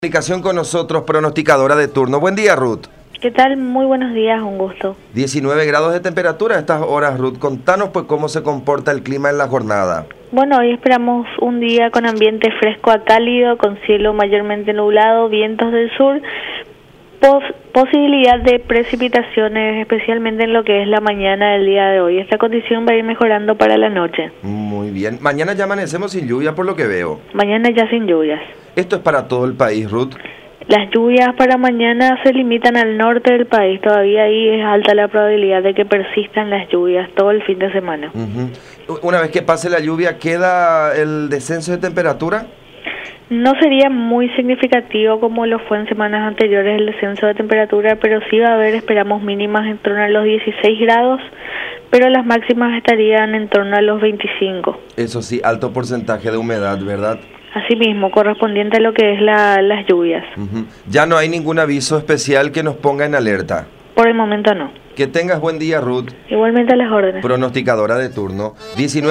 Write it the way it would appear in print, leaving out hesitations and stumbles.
Comunicación con nosotros, pronosticadora de turno. Buen día, Ruth. ¿Qué tal? Muy buenos días, un gusto. 19 grados de temperatura a estas horas, Ruth. Contanos pues cómo se comporta el clima en la jornada. Bueno, hoy esperamos un día con ambiente fresco a cálido, con cielo mayormente nublado, vientos del sur, posibilidad de precipitaciones, especialmente en lo que es la mañana del día de hoy. Esta condición va a ir mejorando para la noche. Muy bien. Mañana ya amanecemos sin lluvia por lo que veo. Mañana ya sin lluvias. Esto es para todo el país, Ruth. Las lluvias para mañana se limitan al norte del país. Todavía ahí es alta la probabilidad de que persistan las lluvias todo el fin de semana. Una vez que pase la lluvia, ¿queda el descenso de temperatura? No sería muy significativo como lo fue en semanas anteriores el descenso de temperatura, pero sí va a haber, esperamos, mínimas en torno a los 16 grados, pero las máximas estarían en torno a los 25. Eso sí, alto porcentaje de humedad, ¿verdad? Asimismo, correspondiente a lo que es las lluvias. Ya no hay ningún aviso especial que nos ponga en alerta. Por el momento no. Que tengas buen día, Ruth. Igualmente a las órdenes. Pronosticadora de turno. 19